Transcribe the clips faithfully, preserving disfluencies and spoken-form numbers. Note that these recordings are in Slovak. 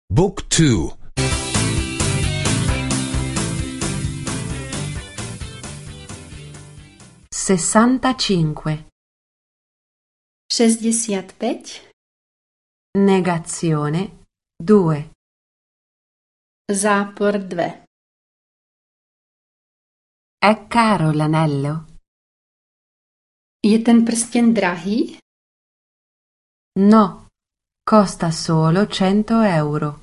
Book two. sessantacinque. šesťdesiat päť. Negazione due. Zápor dve. È caro l'anello? Je ten prsten drahý? No, costa solo cento euro.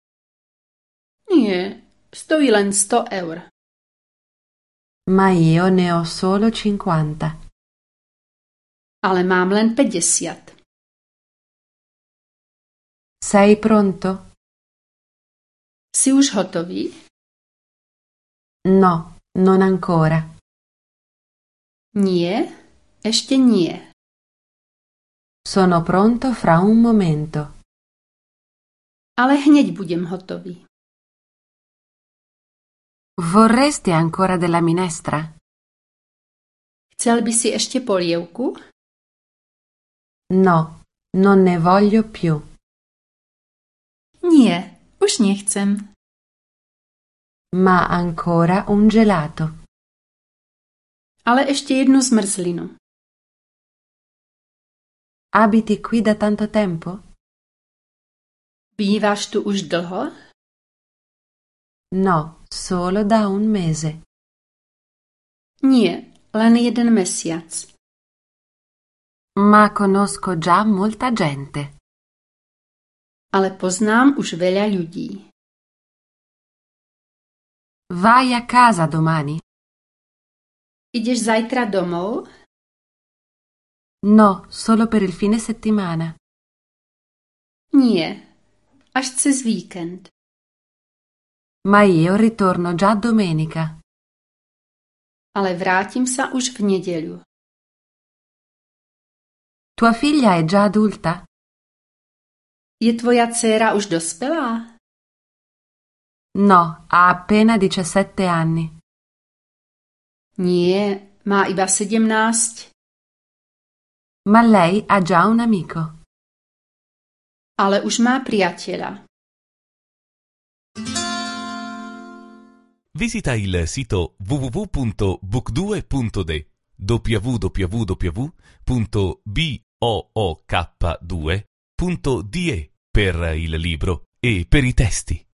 Nie, stojí len sto eur. Ma io ne ho solo cinquanta. Ale mám len päťdesiat. Sei pronto? Si už hotový? No, non ancora. Nie, ešte nie. Sono pronto fra un momento. Ale hneď budem hotový. Vorresti ancora della minestra? Chcel by si ešte polievku? No, non ne voglio più. Nie, už nechcem. Ma ancora un gelato. Ale ešte jednu zmrzlinu. Abiti qui da tanto tempo? Bývaš tu už dlho? No, solo da un mese. Nie, len jeden mesiac. Ma conosco già molta gente. Ale poznám už veľa ľudí. Vai a casa domani? Ideš zajtra domov? No, solo per il fine settimana. Nie, až cez víkend. Ma io ritorno già domenica. Ale vrátim sa už v nedeľu. Tua figlia è già adulta? Je tvoja dcéra už dospelá? No, ha appena diciassette anni. Nie, má iba sedemnásť. Ma lei ha già un amico. Ale už má priateľa. Visita il sito w w w punto book due punto d w w w punto book due punto d e per il libro e per i testi.